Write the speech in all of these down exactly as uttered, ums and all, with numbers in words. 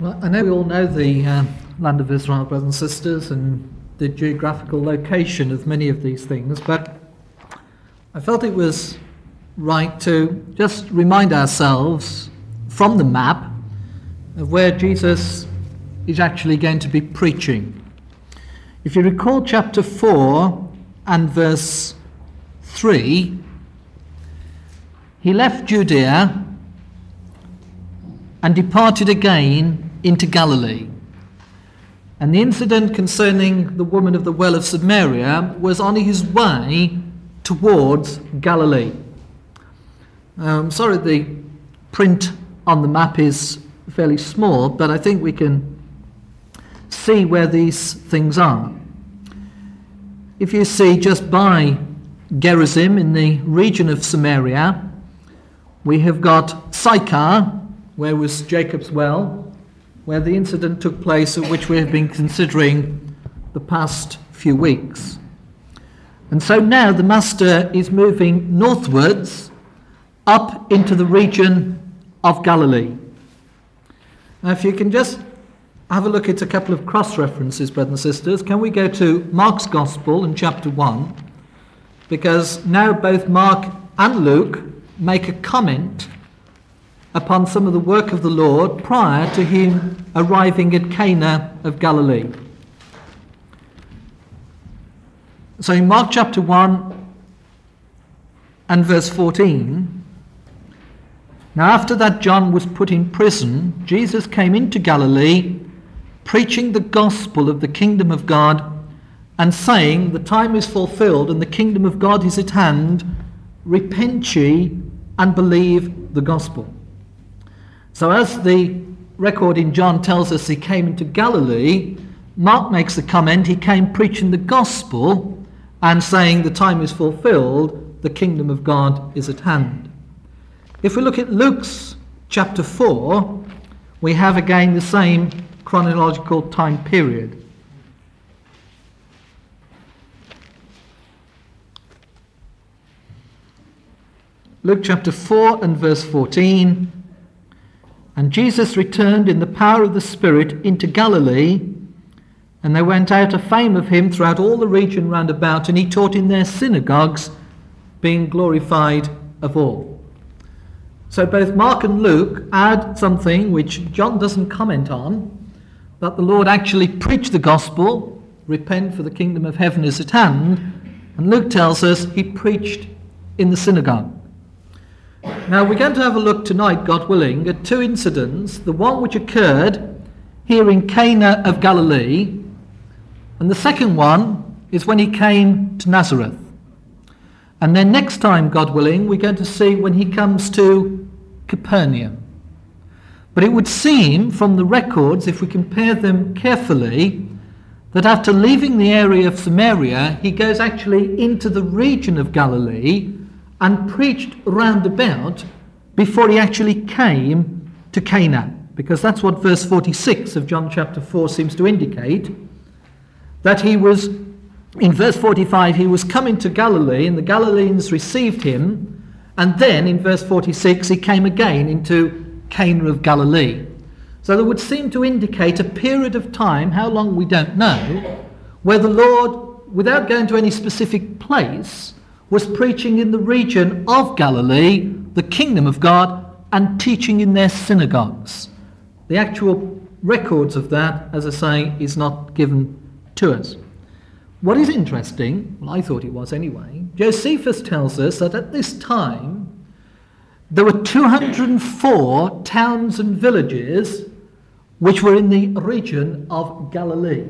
Well, I know we all know the uh, land of Israel, brothers and sisters, and the geographical location of many of these things, but I felt it was right to just remind ourselves from the map of where Jesus is actually going to be preaching. If you recall chapter four and verse three, he left Judea and departed again into Galilee. And the incident concerning the woman of the well of Samaria was on his way towards Galilee. I'm sorry the print on the map is fairly small, but I think we can see where these things are. If you see just by Gerizim in the region of Samaria, we have got Sychar, where was Jacob's well, where the incident took place, of which we have been considering the past few weeks. And so now the Master is moving northwards up into the region of Galilee. Now if you can just have a look at a couple of cross-references, brothers and sisters. Can we go to Mark's Gospel in chapter one? Because now both Mark and Luke make a comment upon some of the work of the Lord prior to him arriving at Cana of Galilee. So in Mark chapter one and verse fourteen, now after that John was put in prison, Jesus came into Galilee, preaching the gospel of the kingdom of God, and saying, the time is fulfilled and the kingdom of God is at hand, repent ye and believe the gospel. So as the record in John tells us he came into Galilee, Mark makes the comment he came preaching the gospel and saying the time is fulfilled, the kingdom of God is at hand. If we look at Luke's chapter four, we have again the same chronological time period. Luke chapter four and verse fourteen. And Jesus returned in the power of the Spirit into Galilee, and there went out a fame of him throughout all the region round about, and he taught in their synagogues, being glorified of all. So both Mark and Luke add something which John doesn't comment on, that the Lord actually preached the gospel, repent for the kingdom of heaven is at hand, and Luke tells us he preached in the synagogue. Now we're going to have a look tonight, God willing, at two incidents, the one which occurred here in Cana of Galilee, and the second one is when he came to Nazareth. And then next time, God willing, we're going to see when he comes to Capernaum. But it would seem from the records, if we compare them carefully, that after leaving the area of Samaria, he goes actually into the region of Galilee and preached round about before he actually came to Cana, because that's what verse forty-six of John chapter four seems to indicate, that he was, in verse forty-five, he was coming to Galilee and the Galileans received him, and then in verse forty-six he came again into Cana of Galilee. So there would seem to indicate a period of time, how long we don't know, where the Lord, without going to any specific place, was preaching in the region of Galilee, the kingdom of God, and teaching in their synagogues. The actual records of that, as I say, is not given to us. What is interesting, well, I thought it was anyway, Josephus tells us that at this time there were two hundred four towns and villages which were in the region of Galilee.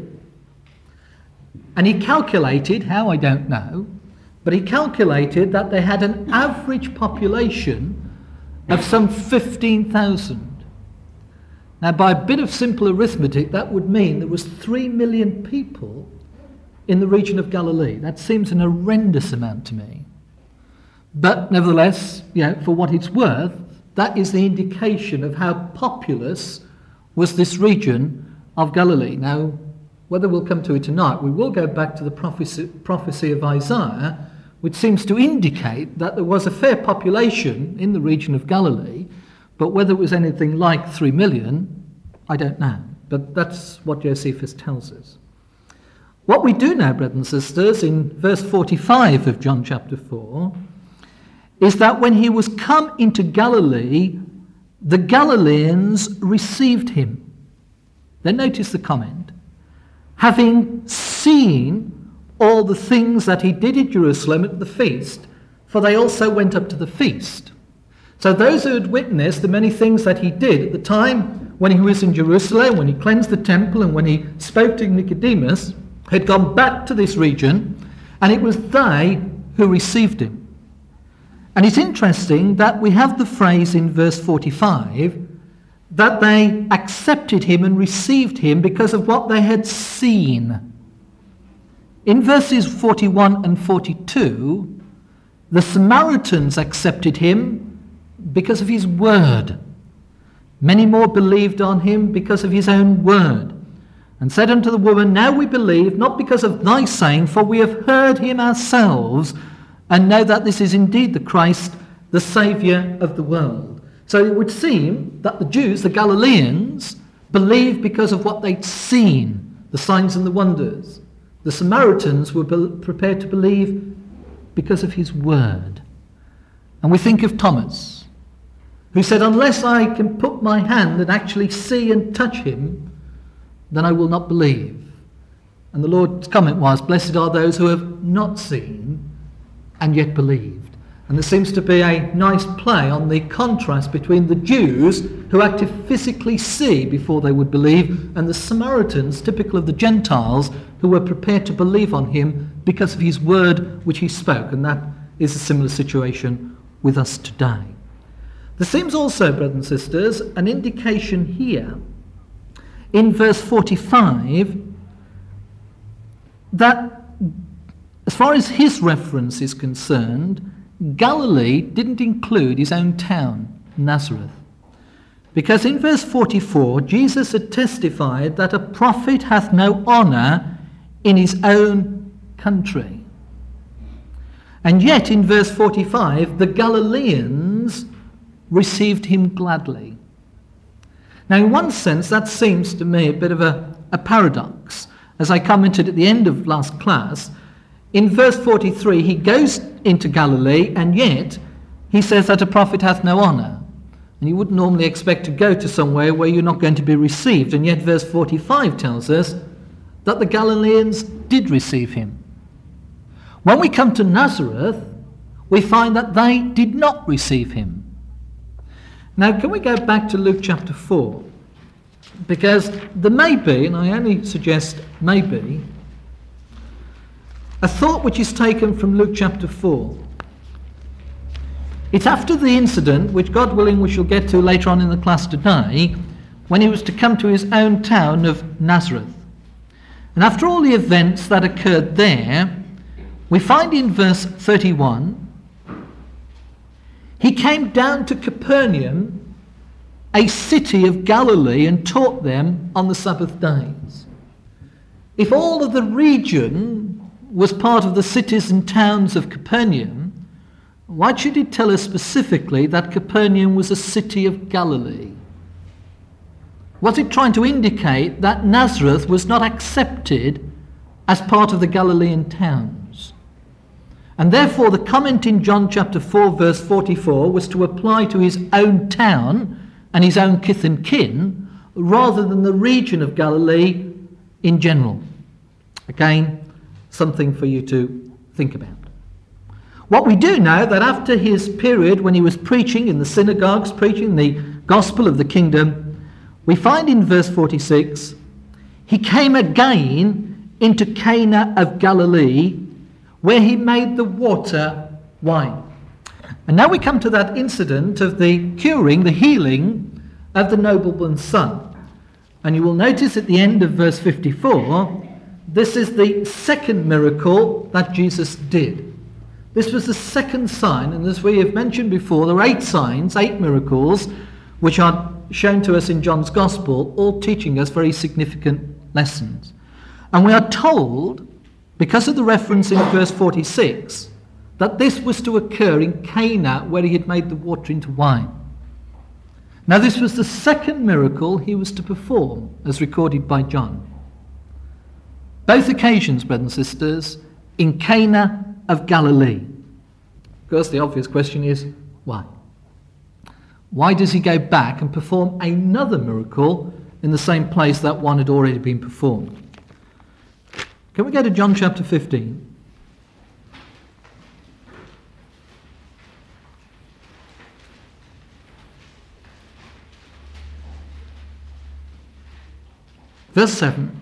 And he calculated, how I don't know, but he calculated that they had an average population of some fifteen thousand. Now, by a bit of simple arithmetic, that would mean there was three million people in the region of Galilee. That seems an horrendous amount to me. But nevertheless, you know, for what it's worth, that is the indication of how populous was this region of Galilee. Now, whether we'll come to it tonight, we will go back to the prophecy, prophecy of Isaiah, which seems to indicate that there was a fair population in the region of Galilee, but whether it was anything like three million, I don't know, but that's what Josephus tells us. What we do know, brothers and sisters, in verse forty-five of John chapter four, is that when he was come into Galilee, the Galileans received him. Then notice the comment. Having seen all the things that he did at Jerusalem at the feast, for they also went up to the feast. So those who had witnessed the many things that he did at the time when he was in Jerusalem, when he cleansed the temple and when he spoke to Nicodemus, had gone back to this region, and it was they who received him. And it's interesting that we have the phrase in verse forty-five that they accepted him and received him because of what they had seen. In verses forty-one and forty-two, the Samaritans accepted him because of his word. Many more believed on him because of his own word, and said unto the woman, Now we believe, not because of thy saying, for we have heard him ourselves, and know that this is indeed the Christ, the Saviour of the world. So it would seem that the Jews, the Galileans, believed because of what they'd seen, the signs and the wonders. The Samaritans were be- prepared to believe because of his word. And we think of Thomas, who said, Unless I can put my hand and actually see and touch him, then I will not believe. And the Lord's comment was, Blessed are those who have not seen and yet believed. And there seems to be a nice play on the contrast between the Jews, who had to physically see before they would believe, and the Samaritans, typical of the Gentiles, who were prepared to believe on him because of his word which he spoke. And that is a similar situation with us today. There seems also, brothers and sisters, an indication here in verse forty-five that as far as his reference is concerned, Galilee didn't include his own town, Nazareth. Because in verse forty-four, Jesus had testified that a prophet hath no honour in his own country. And yet in verse forty-five, the Galileans received him gladly. Now in one sense, that seems to me a bit of a, a paradox. As I commented at the end of last class, in verse forty-three, he goes into Galilee, and yet he says that a prophet hath no honour. And you wouldn't normally expect to go to somewhere where you're not going to be received. And yet verse forty-five tells us that the Galileans did receive him. When we come to Nazareth, we find that they did not receive him. Now, can we go back to Luke chapter four? Because there may be, and I only suggest maybe, a thought which is taken from Luke chapter four. It's after the incident, which God willing we shall get to later on in the class today, when he was to come to his own town of Nazareth. And after all the events that occurred there, we find in verse thirty-one, he came down to Capernaum, a city of Galilee, and taught them on the Sabbath days. If all of the region was part of the cities and towns of Capernaum, why should he tell us specifically that Capernaum was a city of Galilee? Was it trying to indicate that Nazareth was not accepted as part of the Galilean towns? And therefore the comment in John chapter four verse forty-four was to apply to his own town and his own kith and kin rather than the region of Galilee in general. Again, something for you to think about. What we do know that after his period when he was preaching in the synagogues, preaching the gospel of the kingdom, we find in verse forty-six, he came again into Cana of Galilee, where he made the water wine. And now we come to that incident of the curing, the healing of the nobleman's son. And you will notice at the end of verse fifty-four, this is the second miracle that Jesus did. This was the second sign, and as we have mentioned before, there are eight signs, eight miracles, which are shown to us in John's Gospel, all teaching us very significant lessons. And we are told, because of the reference in verse forty-six, that this was to occur in Cana, where he had made the water into wine. Now this was the second miracle he was to perform, as recorded by John. Both occasions, brothers and sisters, in Cana of Galilee. Of course, the obvious question is, why? Why does he go back and perform another miracle in the same place that one had already been performed? Can we go to John chapter fifteen? Verse seven.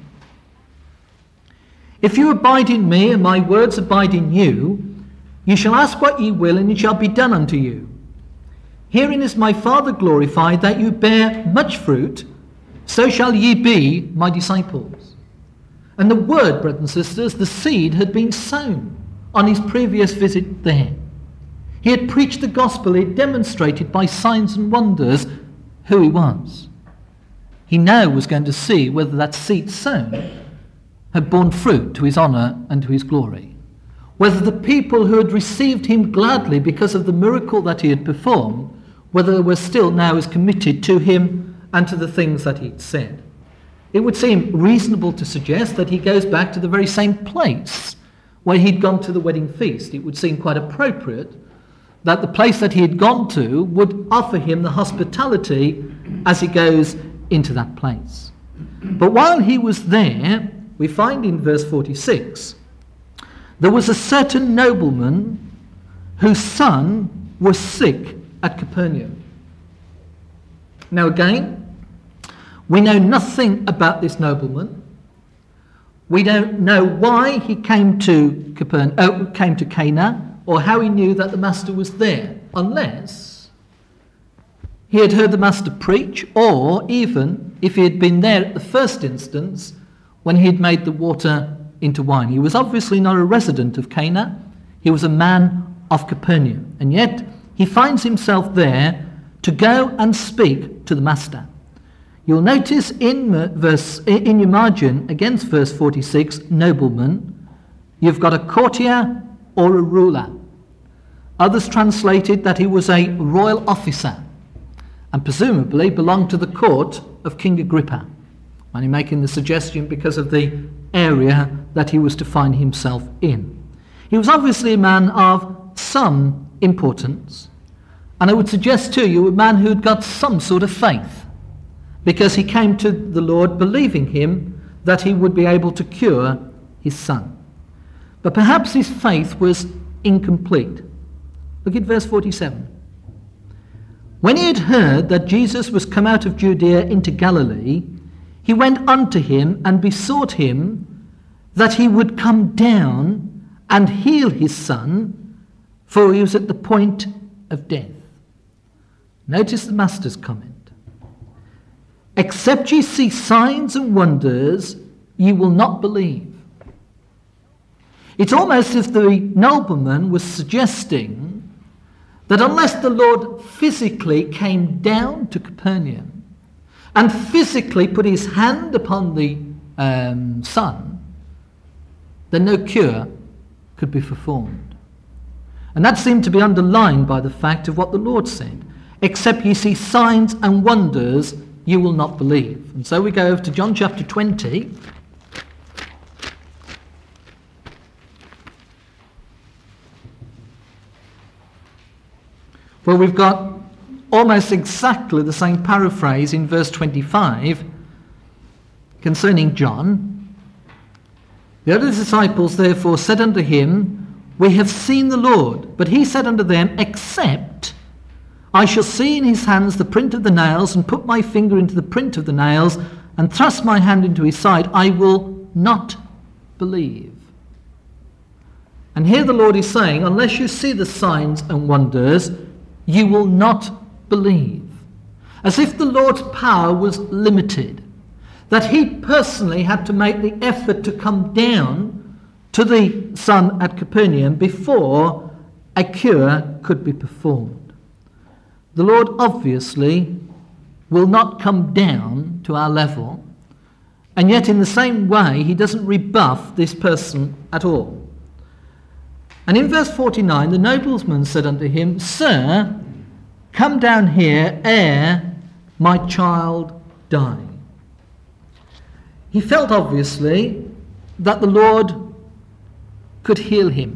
If you abide in me and my words abide in you, you shall ask what ye will, and it shall be done unto you. Herein is my Father glorified, that you bear much fruit, so shall ye be my disciples. And the word, brothers and sisters, the seed had been sown on his previous visit there. He had preached the gospel, he had demonstrated by signs and wonders who he was. He now was going to see whether that seed sown had borne fruit to his honour and to his glory. Whether the people who had received him gladly because of the miracle that he had performed, whether they were still now as committed to him and to the things that he'd said. It would seem reasonable to suggest that he goes back to the very same place where he'd gone to the wedding feast. It would seem quite appropriate that the place that he had gone to would offer him the hospitality as he goes into that place. But while he was there, we find in verse forty-six, there was a certain nobleman whose son was sick at Capernaum. Now again, we know nothing about this nobleman. We don't know why he came to Capernaum, oh, came to Cana, or how he knew that the master was there, unless he had heard the master preach, or even if he had been there at the first instance when he had made the water into wine. He was obviously not a resident of Cana. He was a man of Capernaum. And yet he finds himself there to go and speak to the master. You'll notice in verse in your margin, against verse forty-six, nobleman, you've got a courtier or a ruler. Others translated that he was a royal officer and presumably belonged to the court of King Agrippa. I'm making the suggestion because of the area that he was to find himself in. He was obviously a man of some importance, and I would suggest to you a man who had got some sort of faith, because he came to the Lord believing him that he would be able to cure his son. But perhaps his faith was incomplete. Look at verse forty-seven. When he had heard that Jesus was come out of Judea into Galilee, he went unto him and besought him that he would come down and heal his son, for he was at the point of death. Notice the master's comment. Except ye see signs and wonders, ye will not believe. It's almost as if the nobleman was suggesting that unless the Lord physically came down to Capernaum and physically put his hand upon the um, son, then no cure could be performed. And that seemed to be underlined by the fact of what the Lord said. Except ye see signs and wonders, you will not believe. And so we go over to John chapter twenty. Well, we've got almost exactly the same paraphrase in verse twenty-five concerning John. The other disciples therefore said unto him, We have seen the Lord. But he said unto them, Except I shall see in his hands the print of the nails, and put my finger into the print of the nails, and thrust my hand into his side, I will not believe. And here the Lord is saying, unless you see the signs and wonders, you will not believe. As if the Lord's power was limited, that he personally had to make the effort to come down to the son at Capernaum before a cure could be performed. The Lord obviously will not come down to our level, and yet in the same way he doesn't rebuff this person at all. And in verse forty-nine, the nobleman said unto him, Sir, come down here ere my child die." He felt, obviously, that the Lord could heal him.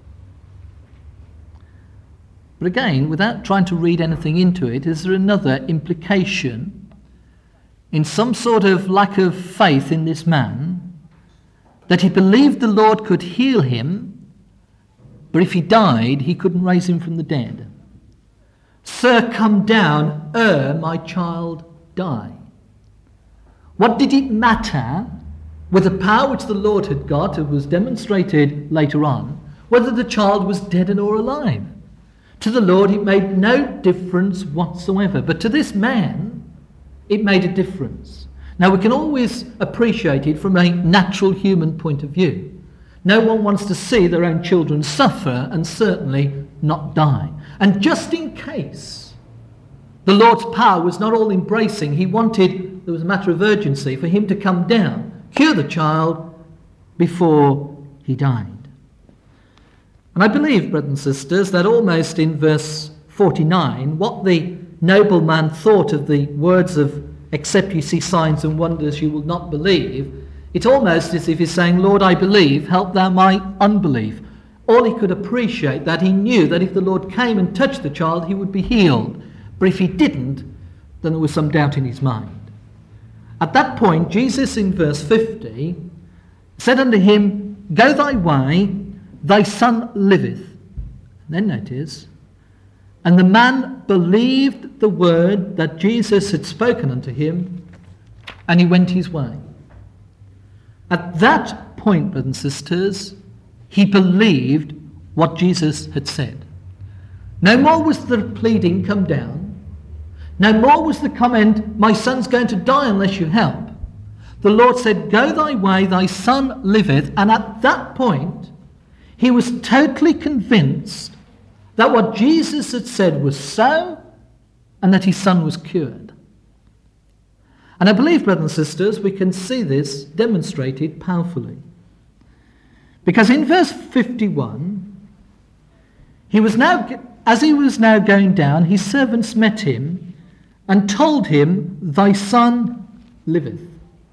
But again, without trying to read anything into it, is there another implication in some sort of lack of faith in this man, that he believed the Lord could heal him, but if he died, he couldn't raise him from the dead? "Sir, come down, ere my child die." What did it matter with the power which the Lord had got, it was demonstrated later on, whether the child was dead or alive? To the Lord it made no difference whatsoever, but to this man it made a difference. Now we can always appreciate it from a natural human point of view. No one wants to see their own children suffer and certainly not die. And just in case the Lord's power was not all embracing, he wanted, there was a matter of urgency for him to come down, cure the child before he died. And I believe, brothers and sisters, that almost in verse forty-nine, what the nobleman thought of the words of "except you see signs and wonders, you will not believe," it's almost as if he's saying, "Lord, I believe, help thou my unbelief." All he could appreciate, that he knew that if the Lord came and touched the child, he would be healed. But if he didn't, then there was some doubt in his mind. At that point, Jesus in verse fifty said unto him, "Go thy way, thy son liveth." And then notice, "And the man believed the word that Jesus had spoken unto him, and he went his way." At that point, brothers and sisters, he believed what Jesus had said. No more was the pleading, "Come down." No more was the comment, "My son's going to die unless you help." The Lord said, "Go thy way, thy son liveth." And at that point, he was totally convinced that what Jesus had said was so, and that his son was cured. And I believe, brothers and sisters, we can see this demonstrated powerfully. Because in verse fifty-one, he was now, as he was now going down, his servants met him and told him, "Thy son liveth."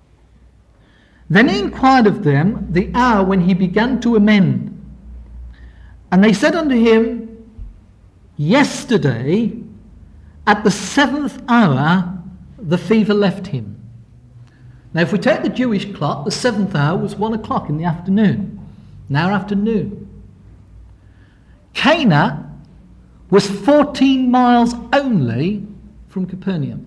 Then he inquired of them the hour when he began to amend. And they said unto him, "Yesterday, at the seventh hour, the fever left him." Now, if we take the Jewish clock, the seventh hour was one o'clock in the afternoon, an hour after noon. Cana was fourteen miles only from Capernaum.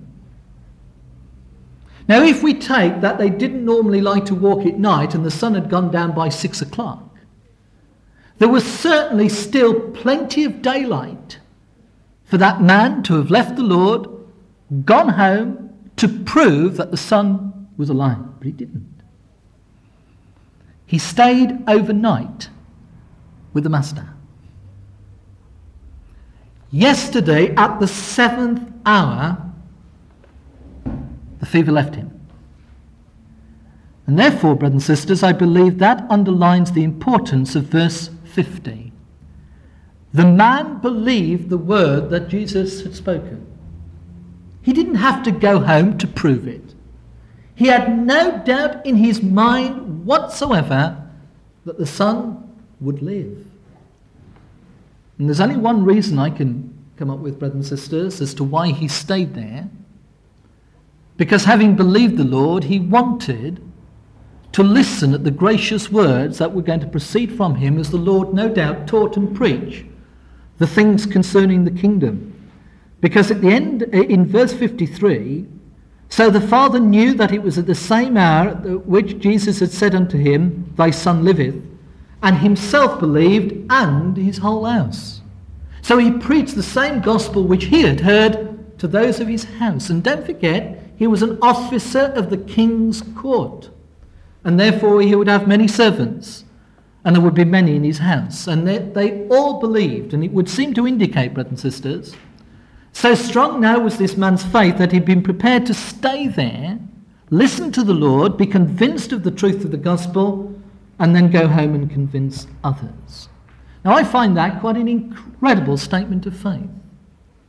Now, if we take that they didn't normally like to walk at night and the sun had gone down by six o'clock, there was certainly still plenty of daylight for that man to have left the Lord, gone home to prove that the son was alive. But he didn't. He stayed overnight with the master. Yesterday, at the seventh hour, the fever left him. And therefore, brothers and sisters, I believe that underlines the importance of verse fifty. The man believed the word that Jesus had spoken. He didn't have to go home to prove it. He had no doubt in his mind whatsoever that the son would live. And there's only one reason I can come up with, brothers and sisters, as to why he stayed there. Because having believed the Lord, he wanted to listen at the gracious words that were going to proceed from him, as the Lord no doubt taught and preached the things concerning the kingdom. Because at the end, in verse fifty-three, "So the father knew that it was at the same hour at which Jesus had said unto him, Thy son liveth, and himself believed, and his whole house." So he preached the same gospel which he had heard to those of his house. And don't forget, he was an officer of the king's court, and therefore he would have many servants, and there would be many in his house. And they, they all believed, and it would seem to indicate, brothers and sisters, so strong now was this man's faith that he'd been prepared to stay there, listen to the Lord, be convinced of the truth of the gospel, and then go home and convince others. Now I find that quite an incredible statement of faith.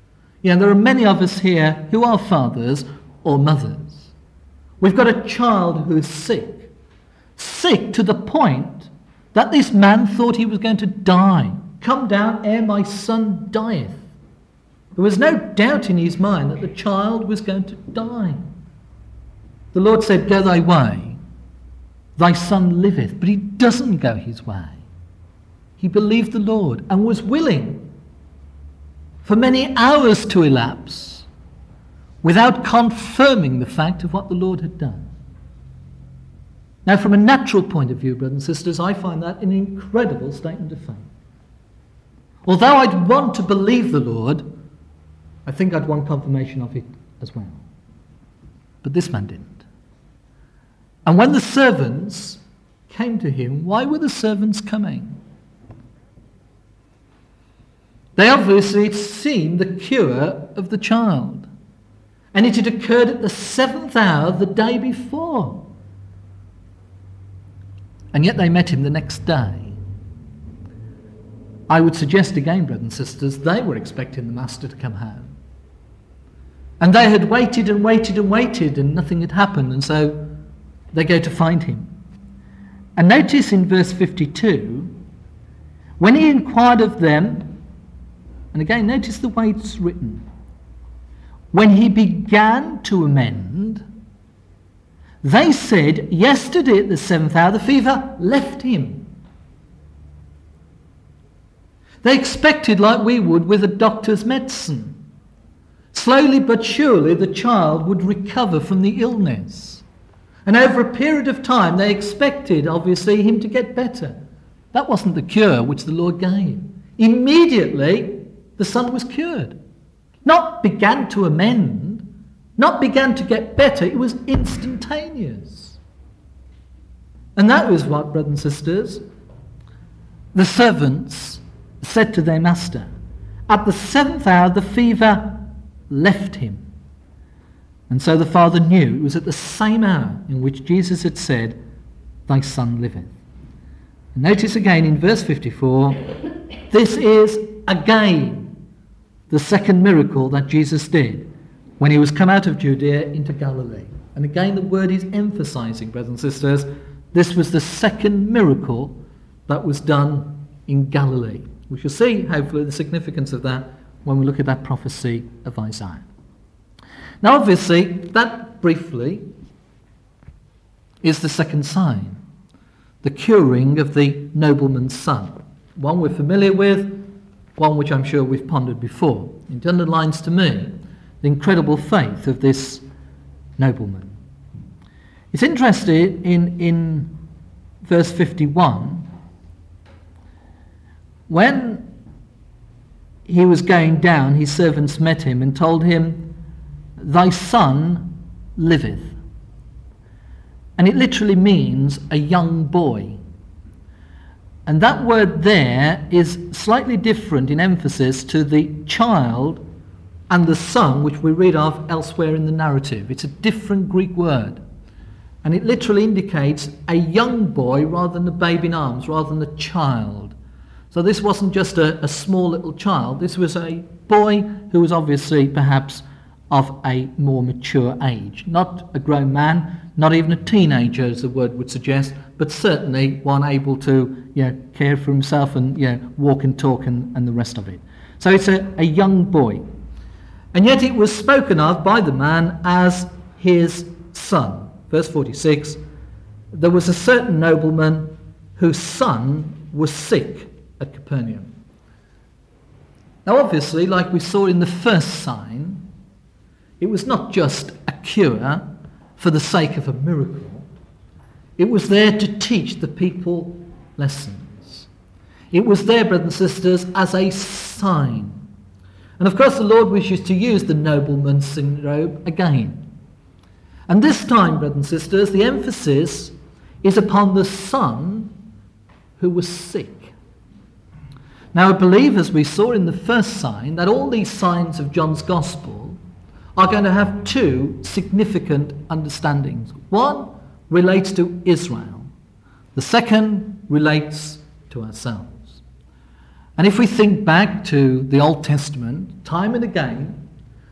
Yeah, there are many of us here who are fathers or mothers. We've got a child who is sick. Sick to the point that this man thought he was going to die. Come down ere my son dieth. There was no doubt in his mind that the child was going to die. The Lord said, go thy way, thy son liveth. But he doesn't go his way. He believed the Lord and was willing for many hours to elapse without confirming the fact of what the Lord had done. Now, from a natural point of view, brothers and sisters, I find that an incredible statement of faith. Although I'd want to believe the Lord, I think I'd want confirmation of it as well. But this man didn't. And when the servants came to him, why were the servants coming? They obviously had seen the cure of the child. And it had occurred at the seventh hour the day before. And yet they met him the next day. I would suggest again, brothers and sisters, they were expecting the master to come home. And they had waited and waited and waited and nothing had happened. And so they go to find him. And notice in verse fifty-two, when he inquired of them, and again notice the way it's written, when he began to amend, they said, yesterday at the seventh hour the fever left him. They expected, like we would with a doctor's medicine. Slowly but surely the child would recover from the illness. And over a period of time they expected, obviously, him to get better. That wasn't the cure which the Lord gave. Immediately the son was cured. Not began to amend, not began to get better, it was instantaneous. And that was what, brothers and sisters, the servants said to their master. At the seventh hour the fever left him. And so the father knew it was at the same hour in which Jesus had said, thy son liveth. And notice again in verse fifty-four, this is again the second miracle that Jesus did when he was come out of Judea into Galilee. And again the word is emphasizing, brothers and sisters, this was the second miracle that was done in Galilee. We shall see, hopefully, the significance of that when we look at that prophecy of Isaiah. Now, obviously, that briefly is the second sign, the curing of the nobleman's son. One we're familiar with, one which I'm sure we've pondered before. It underlines to me the incredible faith of this nobleman. It's interesting in, in verse fifty-one, when he was going down, his servants met him and told him, thy son liveth. And it literally means a young boy. And that word there is slightly different in emphasis to the child and the son, which we read of elsewhere in the narrative. It's a different Greek word. And it literally indicates a young boy rather than a babe in arms, rather than a child. So this wasn't just a, a small little child. This was a boy who was obviously perhaps of a more mature age. Not a grown man, not even a teenager, as the word would suggest, but certainly one able to you know, care for himself and you know, walk and talk and, and the rest of it. So it's a, a young boy. And yet it was spoken of by the man as his son. Verse forty-six, there was a certain nobleman whose son was sick at Capernaum. Now obviously, like we saw in the first sign, it was not just a cure for the sake of a miracle. It was there to teach the people lessons. It was there, brothers and sisters, as a sign. And of course the Lord wishes to use the nobleman's syndrome again. And this time, brothers and sisters, the emphasis is upon the son who was sick. Now I believe, as we saw in the first sign, that all these signs of John's Gospel are going to have two significant understandings. One relates to Israel. The second relates to ourselves. And if we think back to the Old Testament, time and again,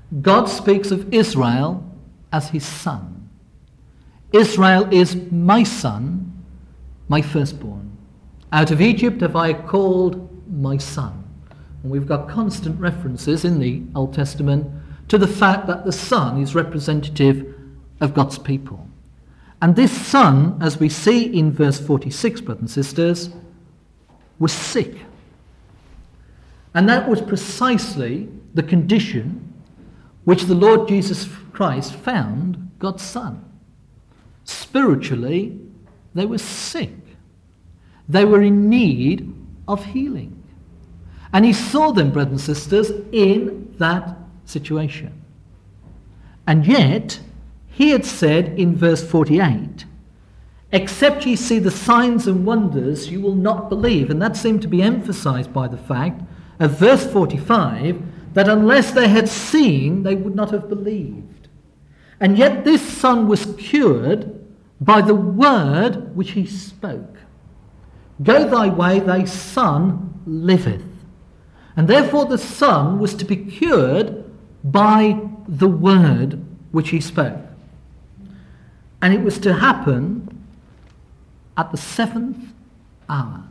God speaks of Israel as his son. Israel is my son, my firstborn. Out of Egypt have I called my son. And we've got constant references in the Old Testament to the fact that the son is representative of God's people. And this son, as we see in verse forty-six, brothers and sisters, was sick. And that was precisely the condition which the Lord Jesus Christ found God's son. Spiritually, they were sick. They were in need of healing. And he saw them, brothers and sisters, in that situation. And yet, he had said in verse forty-eight, except ye see the signs and wonders, you will not believe. And that seemed to be emphasized by the fact of verse forty-five, that unless they had seen, they would not have believed. And yet this son was cured by the word which he spoke. Go thy way, thy son liveth. And therefore the son was to be cured by the word which he spoke. And it was to happen at the seventh hour.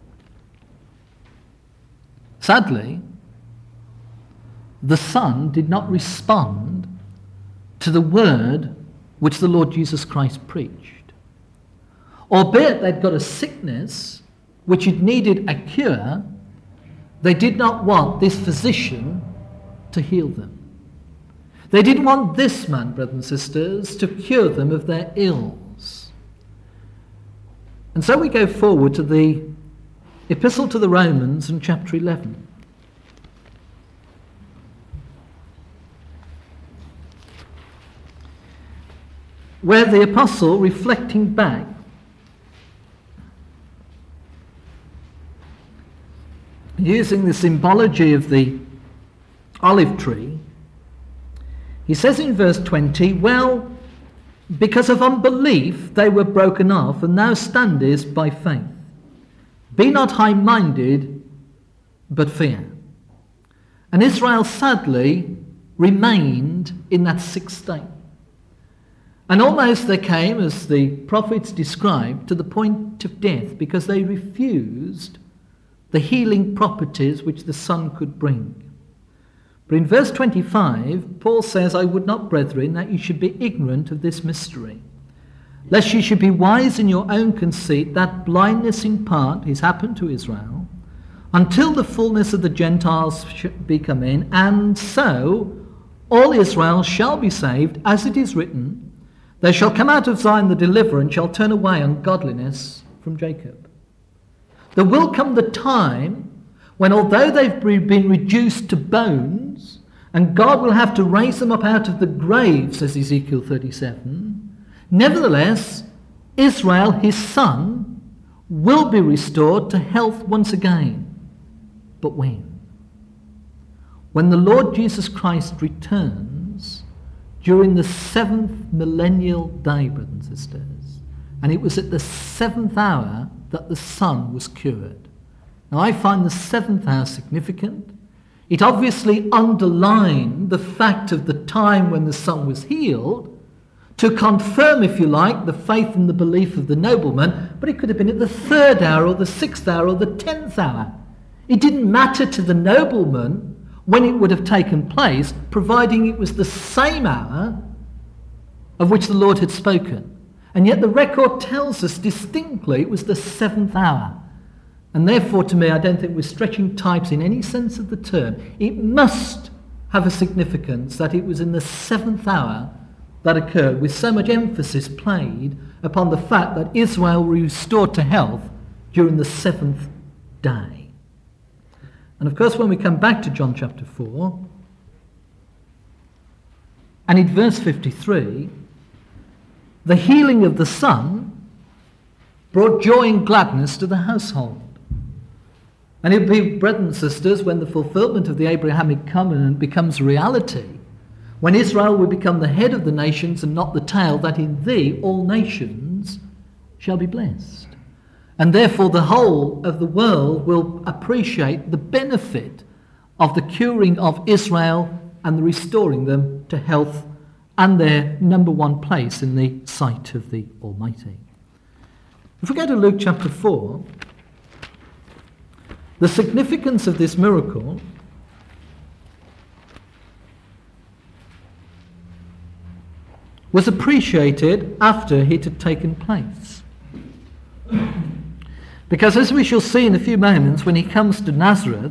Sadly, the son did not respond to the word which the Lord Jesus Christ preached. Albeit they'd got a sickness which it needed a cure, they did not want this physician to heal them. They didn't want this man, brothers and sisters, to cure them of their ills. And so we go forward to the Epistle to the Romans in chapter eleven. Where the apostle, reflecting back, using the symbology of the olive tree, he says in verse twenty, well, because of unbelief they were broken off, and thou standest by faith. Be not high-minded, but fear. And Israel sadly remained in that sick state. And almost they came, as the prophets described, to the point of death because they refused the healing properties which the Son could bring. But in verse twenty-five, Paul says, I would not, brethren, that you should be ignorant of this mystery, lest ye should be wise in your own conceit, that blindness in part is happened to Israel, until the fullness of the Gentiles should be come in, and so all Israel shall be saved, as it is written, there shall come out of Zion the deliverer, and shall turn away ungodliness from Jacob. There will come the time when, although they've been reduced to bones, and God will have to raise them up out of the grave, says Ezekiel thirty-seven, nevertheless, Israel, his son, will be restored to health once again. But when? When the Lord Jesus Christ returns during the seventh millennial day, brothers and sisters. And it was at the seventh hour that the son was cured. Now, I find the seventh hour significant. It obviously underlined the fact of the time when the son was healed, to confirm, if you like, the faith and the belief of the nobleman, but it could have been at the third hour or the sixth hour or the tenth hour. It didn't matter to the nobleman when it would have taken place, providing it was the same hour of which the Lord had spoken. And yet the record tells us distinctly it was the seventh hour. And therefore, to me, I don't think we're stretching types in any sense of the term. It must have a significance that it was in the seventh hour that occurred, with so much emphasis played upon the fact that Israel was restored to health during the seventh day. And of course, when we come back to John chapter four, and in verse fifty-three, the healing of the son brought joy and gladness to the household. And it will be, brothers and sisters, when the fulfillment of the Abrahamic covenant becomes a reality, when Israel will become the head of the nations and not the tail, that in thee all nations shall be blessed. And therefore the whole of the world will appreciate the benefit of the curing of Israel and the restoring them to health and their number one place in the sight of the Almighty. If we go to Luke chapter four, the significance of this miracle was appreciated after it had taken place. Because as we shall see in a few moments, when he comes to Nazareth,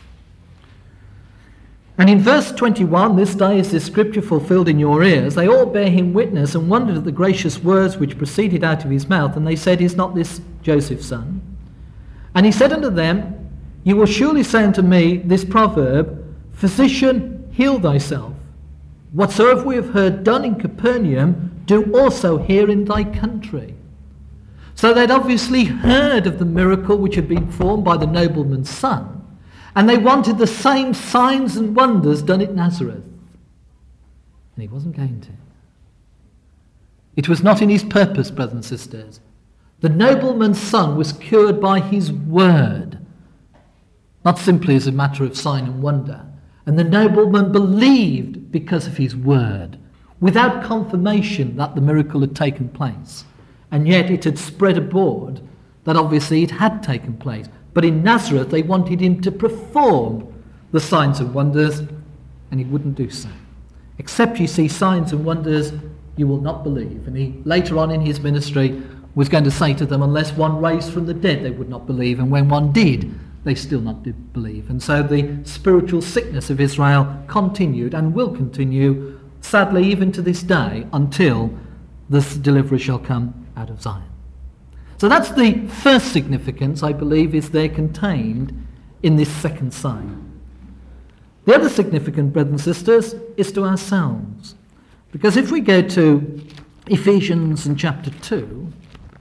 and in verse twenty-one, this day is this scripture fulfilled in your ears, they all bear him witness and wondered at the gracious words which proceeded out of his mouth, and they said, is not this Joseph's son? And he said unto them, you will surely say unto me this proverb, physician, heal thyself. Whatsoever we have heard done in Capernaum, do also here in thy country. So they'd obviously heard of the miracle which had been performed by the nobleman's son, and they wanted the same signs and wonders done at Nazareth. And he wasn't going to. It was not in his purpose, brothers and sisters. The nobleman's son was cured by his word, not simply as a matter of sign and wonder. And the nobleman believed because of his word, without confirmation that the miracle had taken place. And yet it had spread abroad that obviously it had taken place. But in Nazareth they wanted him to perform the signs and wonders, and he wouldn't do so. Except you see signs and wonders, you will not believe. And he later on in his ministry was going to say to them, unless one raised from the dead they would not believe, and when one did, they still not did believe. And so the spiritual sickness of Israel continued and will continue, sadly, even to this day, until this deliverer shall come out of Zion. So that's the first significance, I believe, is there contained in this second sign. The other significance, brothers and sisters, is to ourselves. Because if we go to Ephesians in chapter two,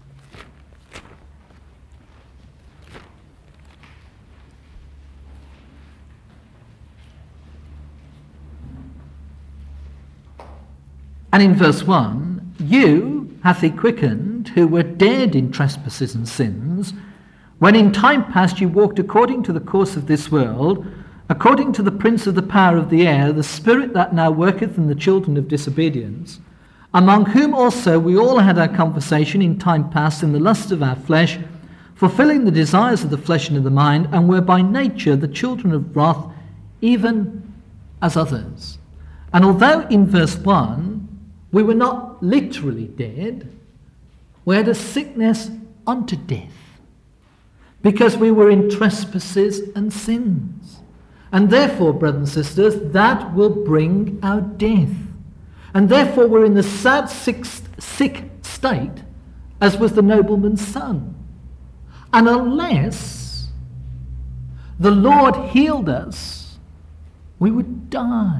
and in verse one, you hath he quickened, who were dead in trespasses and sins, when in time past you walked according to the course of this world, according to the prince of the power of the air, the spirit that now worketh in the children of disobedience, among whom also we all had our conversation in time past in the lust of our flesh, fulfilling the desires of the flesh and of the mind, and were by nature the children of wrath, even as others. And although in verse one, we were not literally dead, we had a sickness unto death, because we were in trespasses and sins. And therefore, brothers and sisters, that will bring our death. And therefore we're in the sad sick, sick state, as was the nobleman's son. And unless the Lord healed us, we would die.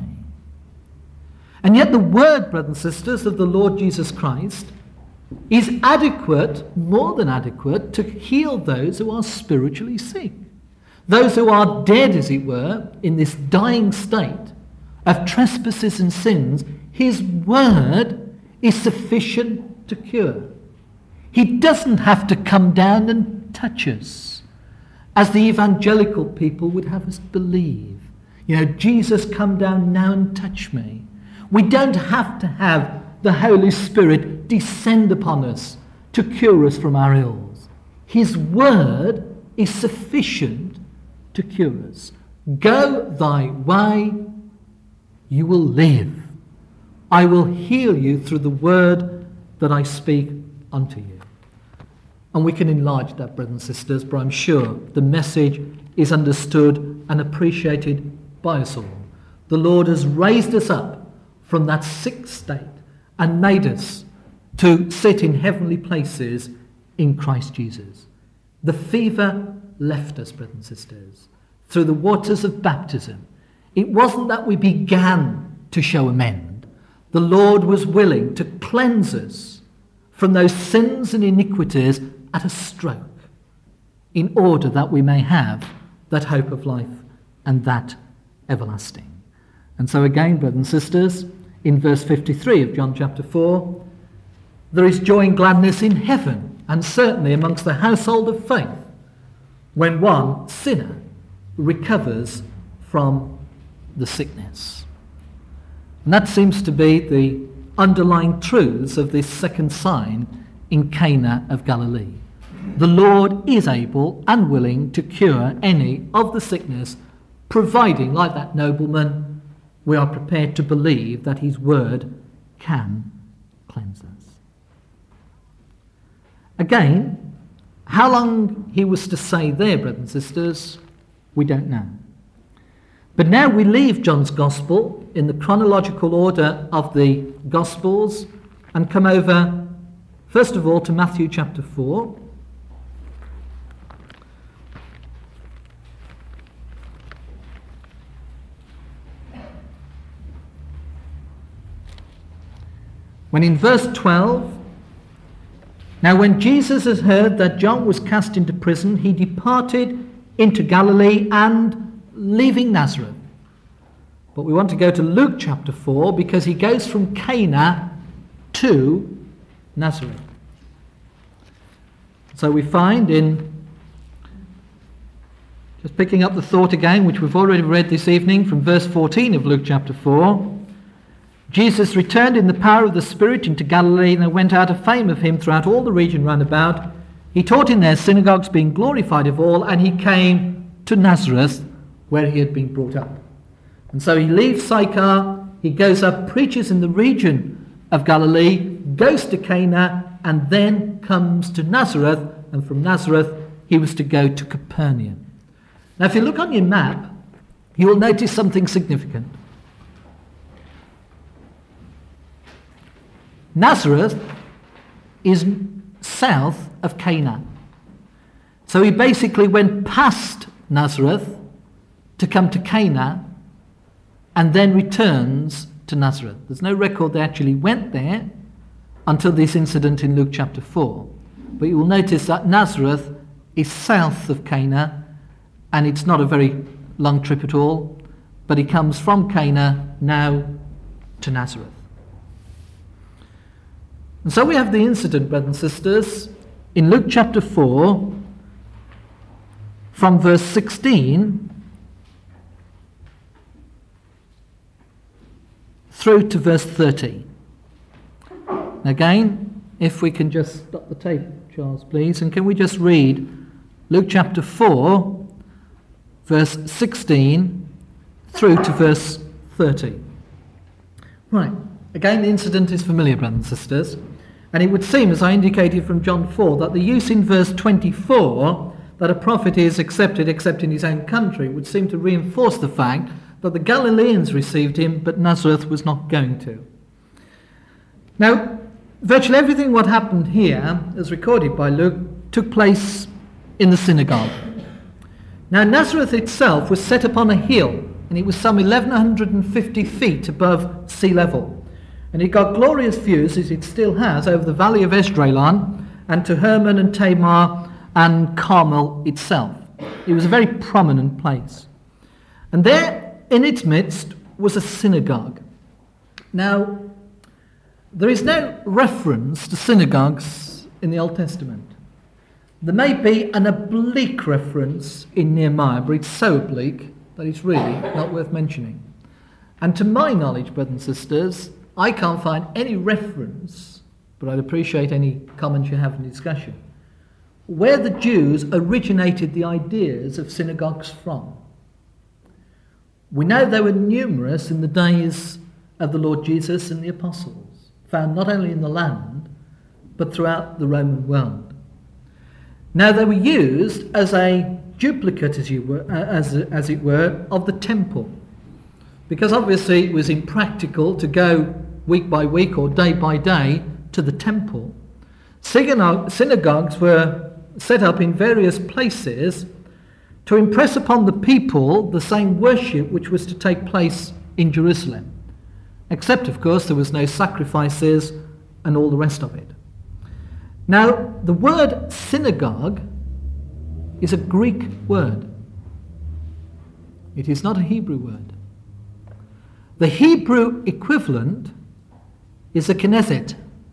And yet the word, brothers and sisters, of the Lord Jesus Christ is adequate, more than adequate, to heal those who are spiritually sick. Those who are dead, as it were, in this dying state of trespasses and sins, his word is sufficient to cure. He doesn't have to come down and touch us, as the evangelical people would have us believe. You know, Jesus, come down now and touch me. We don't have to have the Holy Spirit descend upon us to cure us from our ills. His word is sufficient to cure us. Go thy way, you will live. I will heal you through the word that I speak unto you. And we can enlarge that, brothers and sisters, but I'm sure the message is understood and appreciated by us all. The Lord has raised us up from that sick state and made us to sit in heavenly places in Christ Jesus. The fever left us, brothers and sisters, through the waters of baptism. It wasn't that we began to show amend. The Lord was willing to cleanse us from those sins and iniquities at a stroke, in order that we may have that hope of life and that everlasting. And so again, brothers and sisters, in verse fifty-three of John chapter four, there is joy and gladness in heaven, and certainly amongst the household of faith, when one sinner recovers from the sickness. And that seems to be the underlying truths of this second sign in Cana of Galilee. The Lord is able and willing to cure any of the sickness, providing, like that nobleman, we are prepared to believe that his word can cleanse us. Again, how long he was to stay there, brothers and sisters, we don't know. But now we leave John's Gospel in the chronological order of the Gospels and come over, first of all, to Matthew chapter four. When in verse twelve, now when Jesus had heard that John was cast into prison, he departed into Galilee and leaving Nazareth. But we want to go to Luke chapter four because he goes from Cana to Nazareth. So we find in, just picking up the thought again, which we've already read this evening from verse fourteen of Luke chapter four, Jesus returned in the power of the Spirit into Galilee, and there went out a fame of him throughout all the region round about. He taught in their synagogues, being glorified of all, and he came to Nazareth, where he had been brought up. And so he leaves Sychar, he goes up, preaches in the region of Galilee, goes to Cana, and then comes to Nazareth, and from Nazareth he was to go to Capernaum. Now if you look on your map, you will notice something significant. Nazareth is south of Cana. So he basically went past Nazareth to come to Cana and then returns to Nazareth. There's no record they actually went there until this incident in Luke chapter four. But you will notice that Nazareth is south of Cana, and it's not a very long trip at all, but he comes from Cana now to Nazareth. And so we have the incident, brothers and sisters, in Luke chapter four, from verse sixteen through to verse thirty. Again, if we can just stop the tape, Charles, please, and can we just read Luke chapter four, verse sixteen through to verse thirty. Right, again the incident is familiar, brothers and sisters. And it would seem, as I indicated from John four, that the use in verse twenty-four, that a prophet is accepted except in his own country, would seem to reinforce the fact that the Galileans received him, but Nazareth was not going to. Now, virtually everything what happened here, as recorded by Luke, took place in the synagogue. Now, Nazareth itself was set upon a hill, and it was some eleven fifty feet above sea level. And it got glorious views, as it still has, over the valley of Esdraelon and to Hermon and Tamar and Carmel itself. It was a very prominent place. And there in its midst was a synagogue. Now, there is no reference to synagogues in the Old Testament. There may be an oblique reference in Nehemiah, but it's so oblique that it's really not worth mentioning. And to my knowledge, brothers and sisters, I can't find any reference, but I'd appreciate any comments you have in the discussion, where the Jews originated the ideas of synagogues from. We know they were numerous in the days of the Lord Jesus and the apostles, found not only in the land, but throughout the Roman world. Now they were used as a duplicate, as, you were, as, as it were, of the temple, because obviously it was impractical to go week by week or day by day to the temple. Synagogues were set up in various places to impress upon the people the same worship which was to take place in Jerusalem. Except, of course, there was no sacrifices and all the rest of it. Now, the word synagogue is a Greek word. It is not a Hebrew word. The Hebrew equivalent is a Knesset.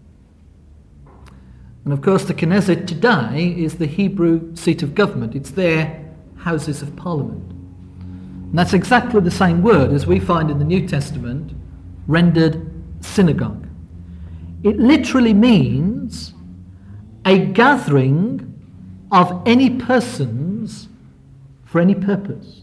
And of course the Knesset today is the Hebrew seat of government. It's their houses of parliament. And that's exactly the same word as we find in the New Testament rendered synagogue. It literally means a gathering of any persons for any purpose.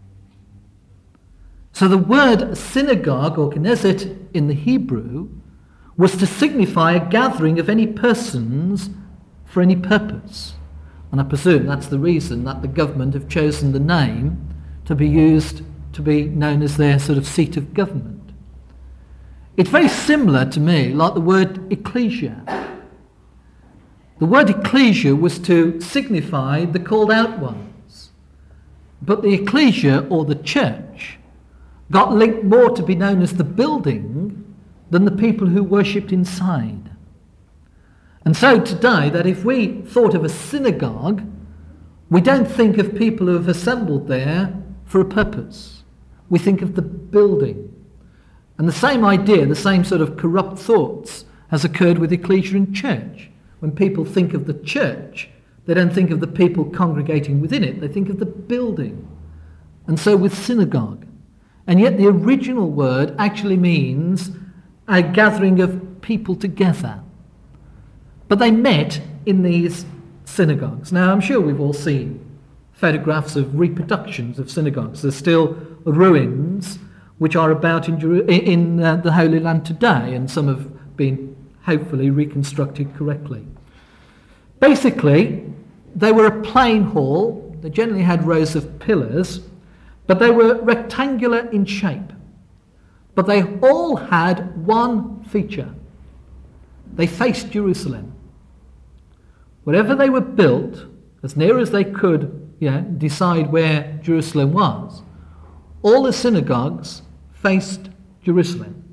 So the word synagogue or knesset in the Hebrew was to signify a gathering of any persons for any purpose. And I presume that's the reason that the government have chosen the name to be used to be known as their sort of seat of government. It's very similar to me, like the word ecclesia. The word ecclesia was to signify the called out ones. But the ecclesia, or the church, got linked more to be known as the building than the people who worshipped inside. And so today, that if we thought of a synagogue, we don't think of people who have assembled there for a purpose. We think of the building. And the same idea, the same sort of corrupt thoughts has occurred with ecclesia and church. When people think of the church, they don't think of the people congregating within it, they think of the building. And so with synagogue. And yet the original word actually means a gathering of people together. But they met in these synagogues. Now, I'm sure we've all seen photographs of reproductions of synagogues. There's still ruins which are about in, Jeru- in uh, the Holy Land today, and some have been hopefully reconstructed correctly. Basically, they were a plain hall. They generally had rows of pillars, but they were rectangular in shape. But they all had one feature. They faced Jerusalem. Wherever they were built, as near as they could, you know, decide where Jerusalem was, all the synagogues faced Jerusalem.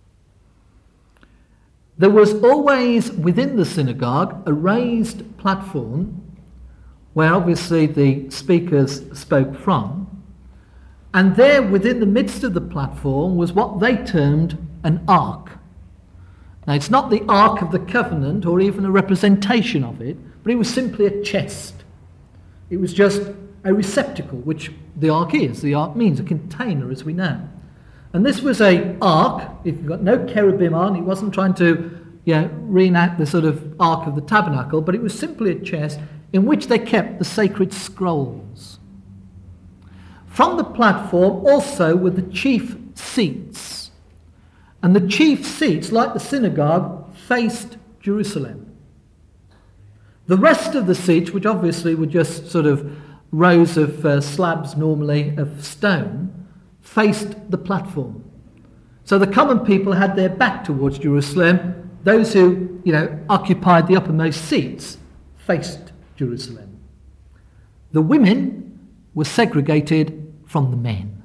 There was always within the synagogue a raised platform where obviously the speakers spoke from, and there within the midst of the platform was what they termed an ark. Now, it's not the Ark of the Covenant or even a representation of it, but it was simply a chest. It was just a receptacle, which the ark is. The ark means a container, as we know. And this was a ark. If you've got no cherubim on, he wasn't trying to you know, reenact the sort of Ark of the Tabernacle, but it was simply a chest in which they kept the sacred scrolls. From the platform also were the chief seats. And the chief seats, like the synagogue, faced Jerusalem. The rest of the seats, which obviously were just sort of rows of uh, slabs normally of stone, faced the platform. So the common people had their back towards Jerusalem. Those who, you know, occupied the uppermost seats faced Jerusalem. The women were segregated from the men.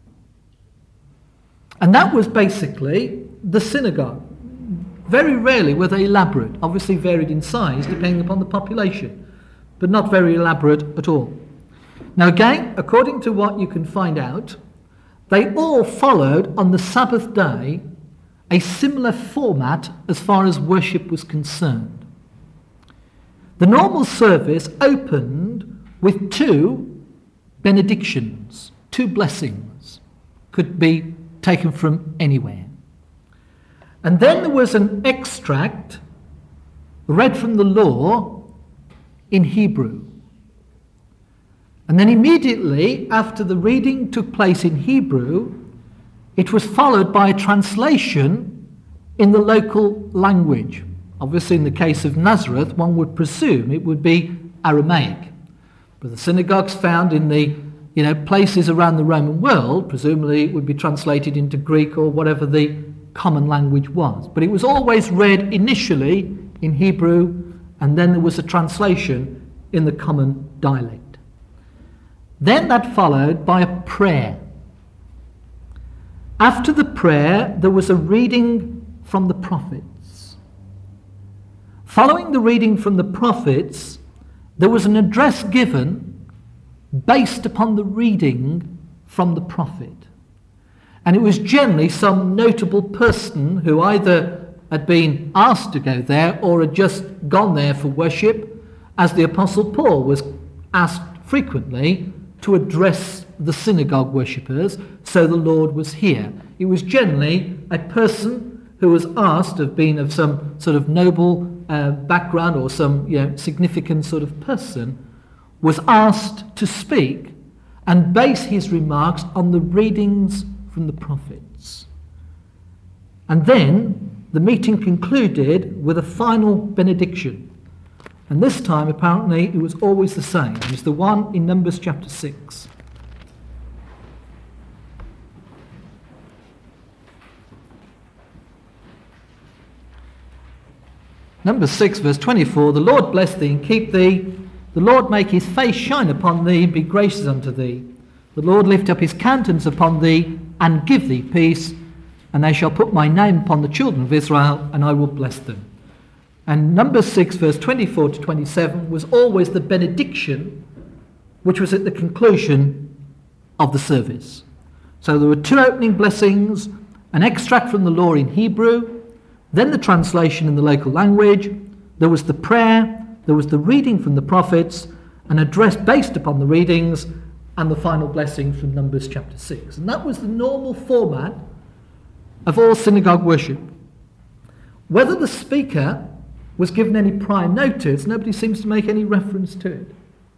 And that was basically the synagogue. Very rarely were they elaborate, obviously varied in size depending upon the population, but not very elaborate at all. Now again, according to what you can find out, they all followed on the Sabbath day a similar format as far as worship was concerned. The normal service opened with two benedictions, two blessings, could be taken from anywhere. And then there was an extract read from the law in Hebrew. And then immediately after the reading took place in Hebrew, it was followed by a translation in the local language. Obviously, in the case of Nazareth, one would presume it would be Aramaic. But the synagogues found in the you know, places around the Roman world, presumably it would be translated into Greek or whatever the common language was. But it was always read initially in Hebrew, and then there was a translation in the common dialect. Then that followed by a prayer. After the prayer, there was a reading from the prophets. Following the reading from the prophets, there was an address given based upon the reading from the prophet. And it was generally some notable person who either had been asked to go there or had just gone there for worship, as the Apostle Paul was asked frequently to address the synagogue worshippers, so the Lord was here. It was generally a person who was asked, of being of some sort of noble uh, background or some you know, significant sort of person, was asked to speak and base his remarks on the readings from the prophets. And then the meeting concluded with a final benediction. And this time, apparently, it was always the same. It was the one in Numbers chapter six. Numbers six, verse twenty-four, the Lord bless thee and keep thee. The Lord make his face shine upon thee and be gracious unto thee. The Lord lift up his countenance upon thee and give thee peace. And they shall put my name upon the children of Israel, and I will bless them. And Numbers six, verse twenty-four to twenty-seven, was always the benediction, which was at the conclusion of the service. So there were two opening blessings, an extract from the law in Hebrew, then the translation in the local language, there was the prayer, there was the reading from the prophets, an address based upon the readings, and the final blessing from Numbers chapter six. And that was the normal format of all synagogue worship. Whether the speaker was given any prior notice, nobody seems to make any reference to it.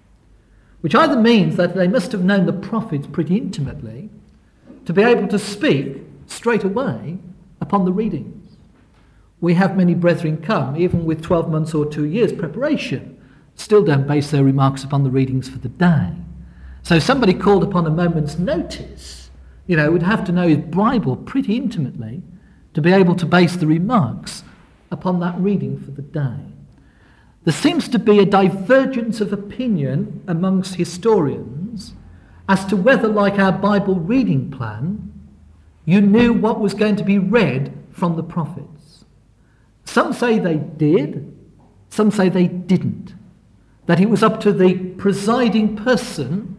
Which either means that they must have known the prophets pretty intimately to be able to speak straight away upon the readings. We have many brethren come, even with twelve months or two years preparation, still don't base their remarks upon the readings for the day. So somebody called upon a moment's notice, you know, would have to know his Bible pretty intimately to be able to base the remarks upon that reading for the day. There seems to be a divergence of opinion amongst historians as to whether, like our Bible reading plan, you knew what was going to be read from the prophets. Some say they did, some say they didn't. That it was up to the presiding person,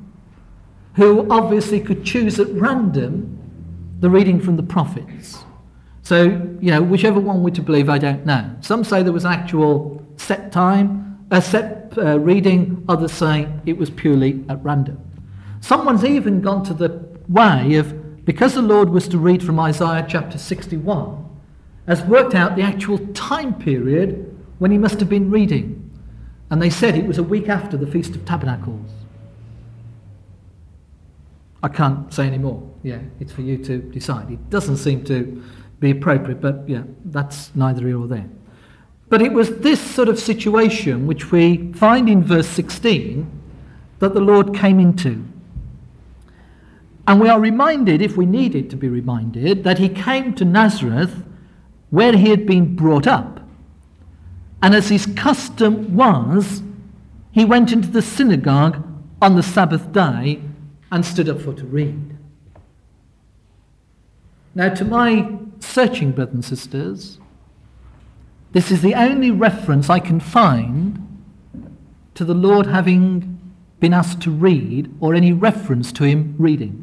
who obviously could choose at random the reading from the prophets. So, you know, whichever one we're to believe, I don't know. Some say there was actual set time, a set uh, reading. Others say it was purely at random. Someone's even gone to the way of, because the Lord was to read from Isaiah chapter sixty-one, has worked out the actual time period when he must have been reading. And they said it was a week after the Feast of Tabernacles. I can't say any more. Yeah, it's for you to decide. It doesn't seem to be appropriate, but yeah, that's neither here or there. But it was this sort of situation which we find in verse sixteen that the Lord came into. And we are reminded, if we needed to be reminded, that he came to Nazareth where he had been brought up. And as his custom was, he went into the synagogue on the Sabbath day and stood up for to read. Now, to my searching brothers and sisters, this is the only reference I can find to the Lord having been asked to read, or any reference to him reading.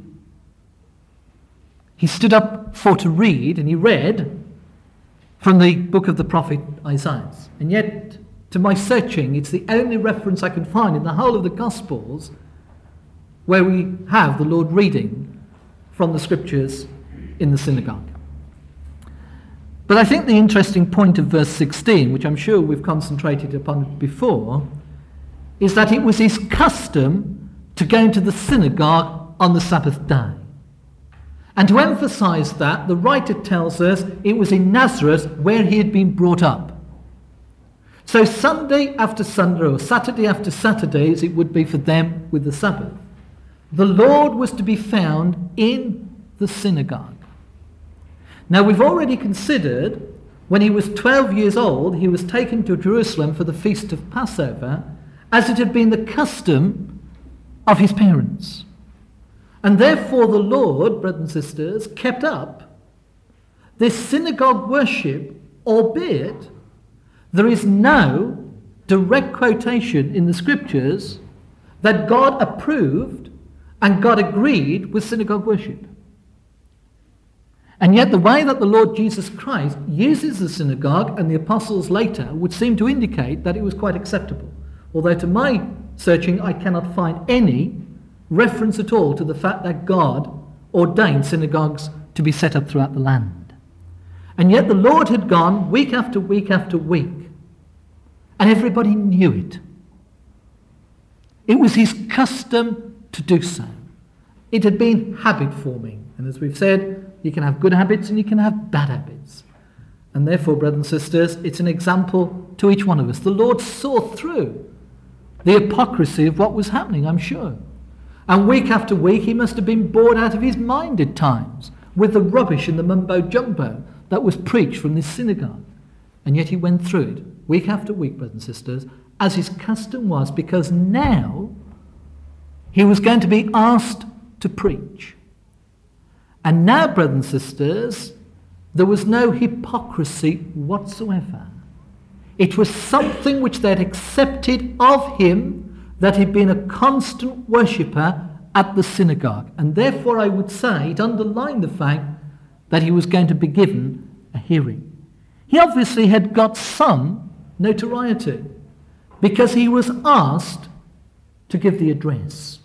He stood up for to read, and he read from the book of the prophet Isaiah. And yet, to my searching, it's the only reference I can find in the whole of the Gospels where we have the Lord reading from the scriptures in the synagogue. But I think the interesting point of verse sixteen, which I'm sure we've concentrated upon before, is that it was his custom to go into the synagogue on the Sabbath day. And to emphasize that, the writer tells us it was in Nazareth where he had been brought up. So Sunday after Sunday, or Saturday after Saturday, as it would be for them with the Sabbath, the Lord was to be found in the synagogue. Now, we've already considered when he was twelve years old, he was taken to Jerusalem for the feast of Passover, as it had been the custom of his parents. And therefore the Lord, brothers and sisters, kept up this synagogue worship, albeit there is no direct quotation in the scriptures that God approved and God agreed with synagogue worship. And yet the way that the Lord Jesus Christ uses the synagogue, and the apostles later, would seem to indicate that it was quite acceptable. Although to my searching, I cannot find any reference at all to the fact that God ordained synagogues to be set up throughout the land. And yet the Lord had gone week after week after week, and everybody knew it. It was his custom to do so. It had been habit forming. And as we've said, you can have good habits and you can have bad habits. And therefore, brothers and sisters, it's an example to each one of us. The Lord saw through the hypocrisy of what was happening, I'm sure. And week after week, he must have been bored out of his mind at times with the rubbish and the mumbo-jumbo that was preached from this synagogue. And yet he went through it, week after week, brothers and sisters, as his custom was, because now he was going to be asked to preach. And now, brothers and sisters, there was no hypocrisy whatsoever. It was something which they'd accepted of him, that he'd been a constant worshipper at the synagogue. And therefore, I would say it underlined the fact that he was going to be given a hearing. He obviously had got some notoriety because he was asked to give the address.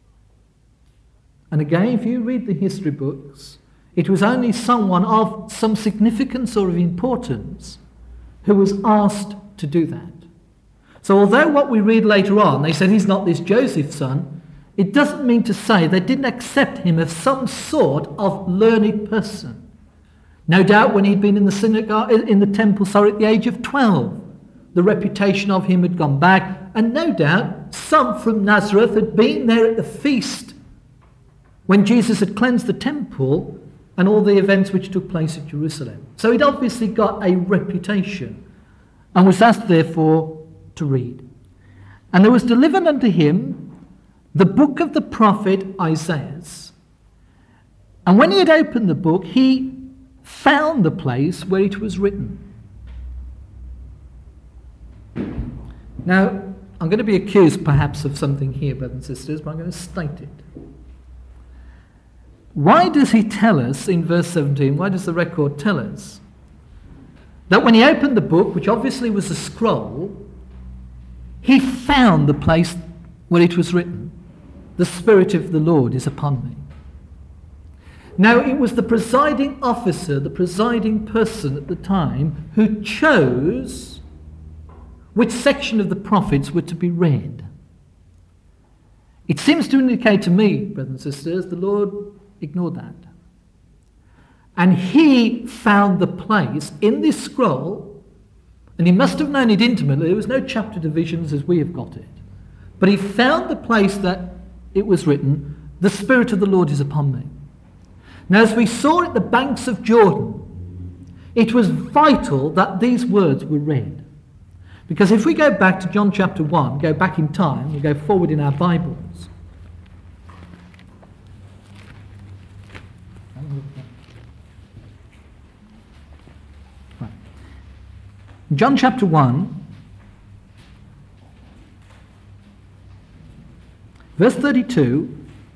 And again, if you read the history books, it was only someone of some significance or of importance who was asked to do that. So although what we read later on, they said he's not this Joseph's son, it doesn't mean to say they didn't accept him as some sort of learned person. No doubt when he'd been in the synagogue, in the temple, sorry, at the age of twelve, the reputation of him had gone back, and no doubt some from Nazareth had been there at the feast when Jesus had cleansed the temple and all the events which took place at Jerusalem. So he'd obviously got a reputation and was asked, therefore, to read. And there was delivered unto him the book of the prophet Isaiah. And when he had opened the book, he found the place where it was written. Now, I'm going to be accused perhaps of something here, brothers and sisters, but I'm going to state it. Why does he tell us in verse seventeen, why does the record tell us that when he opened the book, which obviously was a scroll, he found the place where it was written, "The Spirit of the Lord is upon me." Now, it was the presiding officer, the presiding person at the time, who chose which section of the prophets were to be read. It seems to indicate to me, brothers and sisters, the Lord ignored that. And he found the place in this scroll, and he must have known it intimately. There was no chapter divisions as we have got it. But he found the place that it was written, "The Spirit of the Lord is upon me." Now, as we saw at the banks of Jordan, it was vital that these words were read. Because if we go back to John chapter one, go back in time, we go forward in our Bibles. Right. John chapter one, verse thirty-two,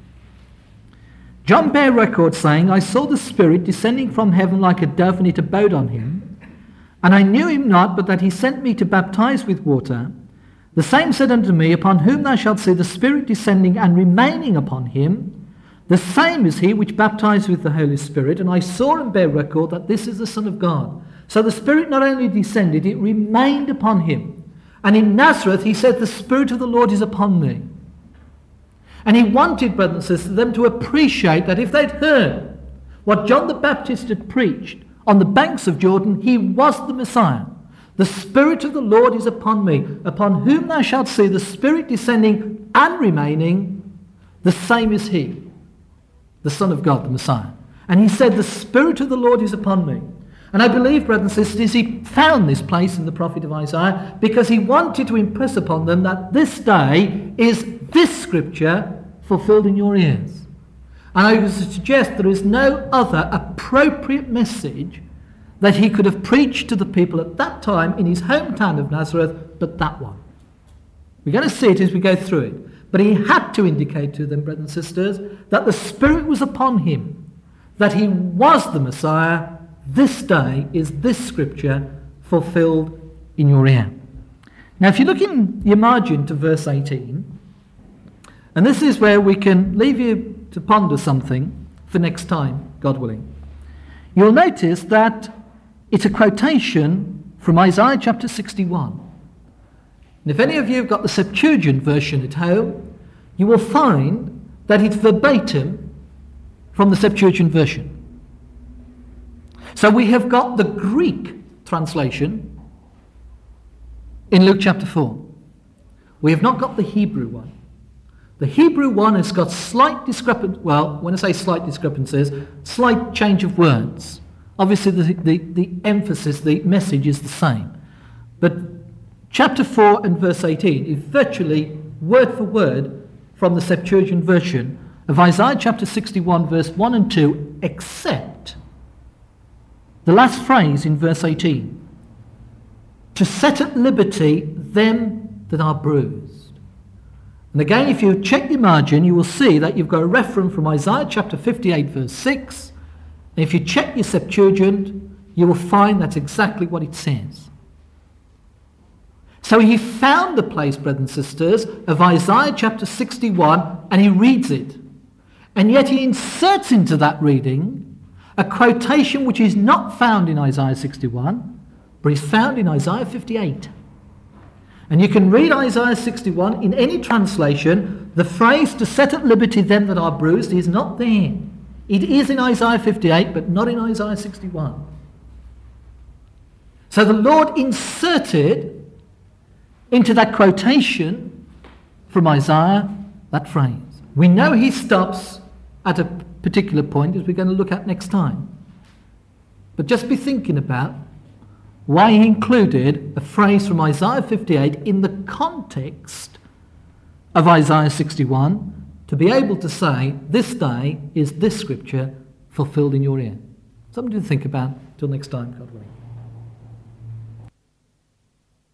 John bare record saying, "I saw the Spirit descending from heaven like a dove, and it abode on him. And I knew him not, but that he sent me to baptize with water. The same said unto me, Upon whom thou shalt see the Spirit descending and remaining upon him, the same is he which baptized with the Holy Spirit. And I saw and bare record that this is the Son of God." So the Spirit not only descended, it remained upon him. And in Nazareth he said, "The Spirit of the Lord is upon me." And he wanted, brothers and sisters, them to appreciate that if they'd heard what John the Baptist had preached on the banks of Jordan, he was the Messiah. "The Spirit of the Lord is upon me, upon whom thou shalt see the Spirit descending and remaining, the same is he," the Son of God, the Messiah. And he said, "The Spirit of the Lord is upon me." And I believe, brothers and sisters, he found this place in the prophet of Isaiah because he wanted to impress upon them that this day is this scripture fulfilled in your ears. And I would suggest there is no other appropriate message that he could have preached to the people at that time in his hometown of Nazareth but that one. We're going to see it as we go through it. But he had to indicate to them, brothers and sisters, that the Spirit was upon him, that he was the Messiah. This day is this scripture fulfilled in your ear. Now, if you look in your margin to verse eighteen, And this is where we can leave you to ponder something for next time, God willing. You'll notice that it's a quotation from Isaiah chapter sixty-one. And if any of you have got the Septuagint version at home, you will find that it's verbatim from the Septuagint version. So we have got the Greek translation in Luke chapter four. We have not got the Hebrew one. The Hebrew one has got slight discrepancies, well, when I say slight discrepancies, slight change of words. Obviously the, the, the emphasis, the message is the same. But chapter four and verse eighteen is virtually word for word from the Septuagint version of Isaiah chapter sixty-one verse one and two, except the last phrase in verse eighteen. To set at liberty them that are bruised. And again, if you check your margin, you will see that you've got a reference from Isaiah chapter fifty-eight verse six. And if you check your Septuagint, you will find that's exactly what it says. So he found the place, brothers and sisters, of Isaiah chapter sixty-one, and he reads it. And yet he inserts into that reading a quotation which is not found in Isaiah sixty-one, but is found in Isaiah fifty-eight. And you can read Isaiah sixty-one in any translation. The phrase to set at liberty them that are bruised is not there. It is in Isaiah fifty-eight, but not in Isaiah sixty-one. So the Lord inserted into that quotation from Isaiah that phrase. We know he stops at a particular point, as we're going to look at next time. But just be thinking about why he included a phrase from Isaiah fifty-eight in the context of Isaiah sixty-one to be able to say, this day is this scripture fulfilled in your ear. Something to think about. Till next time, God willing.